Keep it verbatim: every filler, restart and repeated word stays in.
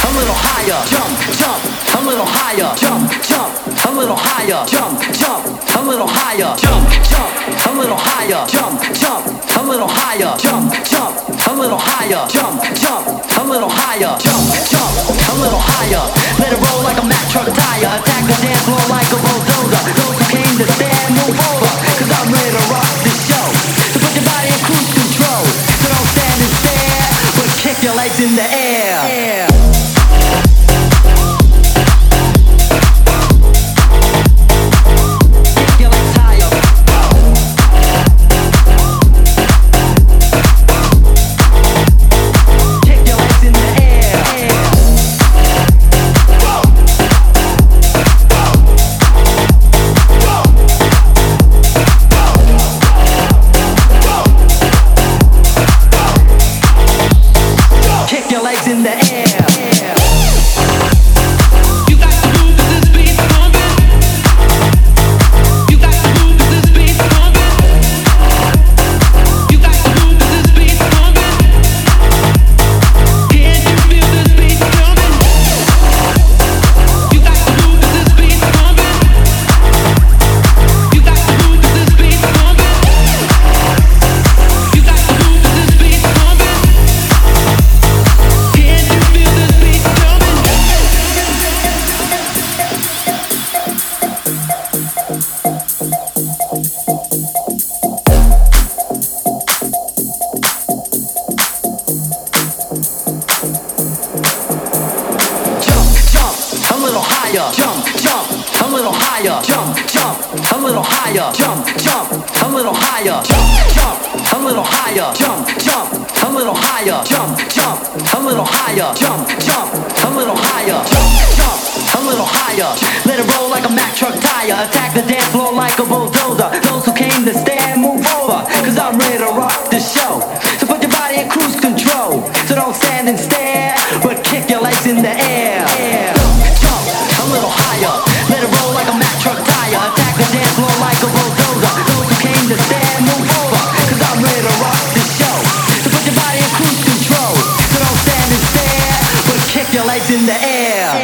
a little higher, jump, jump, a little higher, jump, jump, a little higher, jump, jump, a little higher, jump, jump, a little higher, jump, jump, a little higher, jump, jump, a little higher, jump, jump, a little higher, jump, jump, a little higher. Let it roll like a Mack truck tire. Attack the dance floor like a bulldozer. Those who came to stand, move over, cause I'm ready to rock this show. So put your body in cruise control. So don't stand and stare, but kick your legs in the air. air. In the air. Jump, jump, a little higher. Jump, jump, a little higher. Jump, jump, a little higher. Jump, jump, a little higher. Jump, jump, a little higher. Jump, jump, a little higher. Jump, jump, a little higher. Jump, jump, a little higher. Let it roll like a Mack truck tire. Attack the dance floor like a bulldozer. Those who came to stand, move over, cause I'm ready to rock this show. So put your body in cruise control. So don't stand and stare, but kick your legs in the air. air. A little higher, let it roll like a Mack truck tire. Attack the dance floor like a bulldozer. Those who came to stand, move over, cause I'm ready to rock this show. So put your body in cruise control. So don't stand and stare, but kick your legs in the air.